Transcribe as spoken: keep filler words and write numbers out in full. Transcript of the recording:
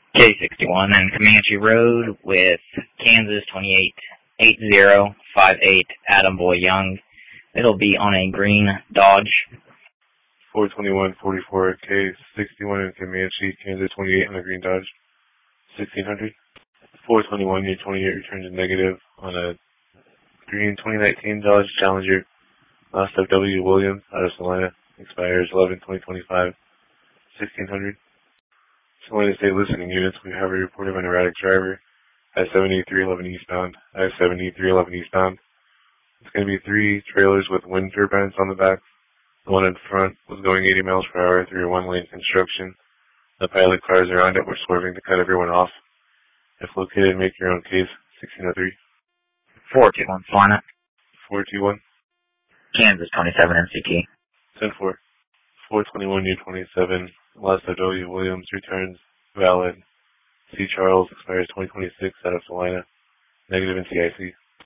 K sixty-one and Comanche Road with Kansas twenty-eight eight zero five eight Adam Boy Young. It'll be on a green Dodge. four twenty-one forty-four K sixty-one in Comanche, Kansas twenty-eight on a green Dodge, sixteen hundred. four twenty-one U twenty-eight returns a negative on a green twenty nineteen Dodge Challenger. Last of W. Williams out of Salina, expires eleven twenty twenty-five, sixteen hundred. Salina State listening units, we have a report of an erratic driver. I seventy-three eleven eastbound, I seventy-three eleven eastbound. It's going to be three trailers with wind turbines on the back. The one in front was going eighty miles per hour through a one-lane construction. The pilot cars around it were swerving to cut everyone off. If located, make your own case, sixteen oh three. four two one Salina. four two one. Kansas twenty-seven M C T. ten four. four twenty-one U twenty-seven. Last of W. Williams returns valid. C. Charles expires twenty twenty-six out of Salina. Negative in C I C.